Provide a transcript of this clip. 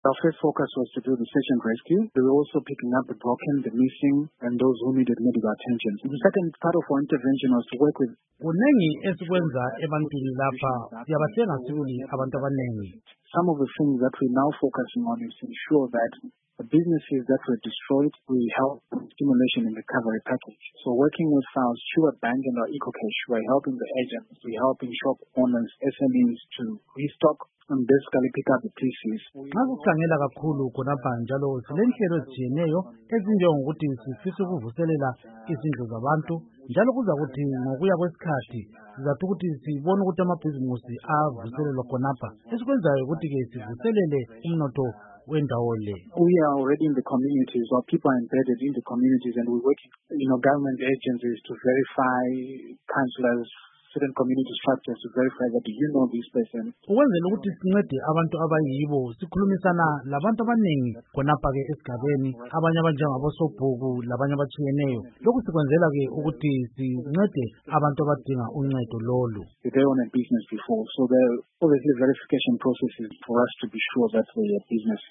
Our first focus was to do the search and rescue. We were also picking up the broken, the missing, and those who needed medical attention. The second part of our intervention was to work with kuningi esikwenza ebantwini lapha siyabahlenga sibili abantu abaningi. Some of the things that we're now focusing on is to ensure that the businesses that were destroyed, we help stimulation and recovery package. So working with our Stewart Bank and our EcoCash, we're helping the agents, we're helping shop owners, SMEs to restock and basically pick up the pieces. Xa kukhangela kakhulu khonapha njalo silenhlelo ezitshiyeneyo ezinjengokuthi sifisa ukuvuselela izindlu zabantu njalo kuza kuthi ngokuya kwesikhathi sizathu ukuthi sibone ukuthi amabhizimusi avuselelwa khonapha. Esikwenzayo ukuthi-ke sivuselele umnotho wendawo le. We are already in the communities, or people are embedded in the communities, and we're working, government agencies to verify, councillors, certain community structures to verify that this person. Ukwenzela ukuthi sincede abantu abayibo sikhulumisana labantu abaningi khonapha-ke esigabeni abanye abanjengabosobhuku labanye abatshiyeneyo. Lokhu sikwenzela-ke ukuthi sincede abantu abadinga uncedo lolu. They own a business before, so there are obviously verification processes for us to be sure that they are business.